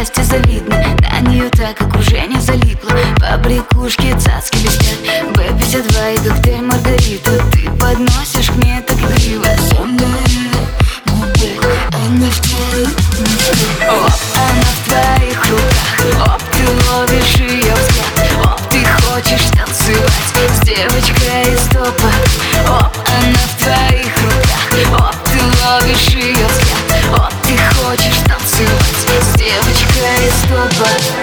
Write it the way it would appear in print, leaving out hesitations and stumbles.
счастье завидно. На нее так окружение залипло. Побрякушки, цацки блестят. Б-52 и коктейль Маргарита. Ты подносишь к ней так игриво. Она в твоих руках. Оп, она в твоих руках. Оп, ты ловишь ее взгляд. Оп, ты хочешь танцевать с девочкой из топа. Оп, она в твоих руках. Оп, ты ловишь ее взгляд. Оп, ты хочешь танцевать с девочкой из топа.